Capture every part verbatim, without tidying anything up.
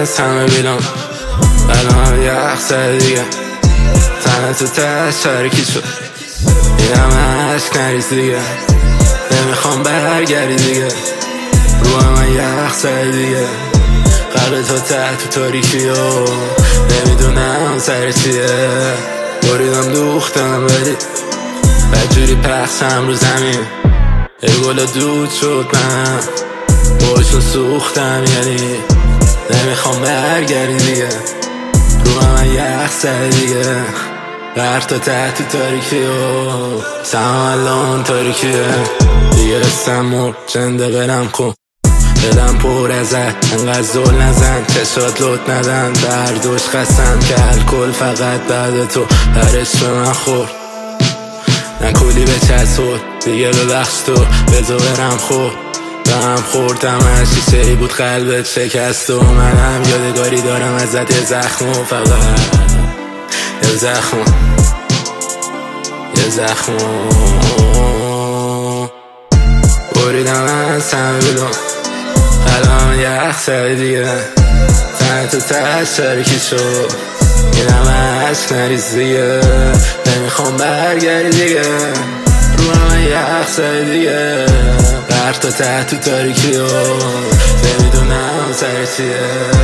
از همه بیلم الان یخ سر دیگه تنه تو تش ترکی شد این همه عشق نریز دیگه نمیخوام برگردی دیگه رو من یخ سر دیگه قلب تو ته تو تاریکی و نمیدونم سر چیه بریدم دوختم ولی بدجوری پخشم رو زمین ای گل دود شد من باشون سوختم یعنی نمیخوام برگردی دیگه رو من یخ سر دیگه غرق تا ته تو تاریکی و سهم الان تاریکیه دیگه رستم مرد جنده برم کن دلم پر ازت انقدر زل نزن چشات لط ندن بردوش قسم که الکل فقط بعد تو هرش به من خورد نکولی به چسبود دیگه ببخش تو بزا برم خورد به هم خوردم از شیشه ای بود قلبت شکست و منم یادگاری دارم ازت یه زخم و فقط یه زخم یه زخم بریدم از همه بیلم الان یخ سر دیگه تنه تو تش ترکی شد این همه عشق نریز دیگه نمیخوام برگردی دیگه رو من یخ سر دیگه غرق تا ته تو تاریکی و نمیدونم سر چیه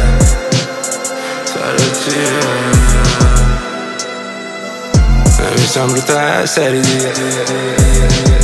سر چیه نمیشم رو تش سری دیگه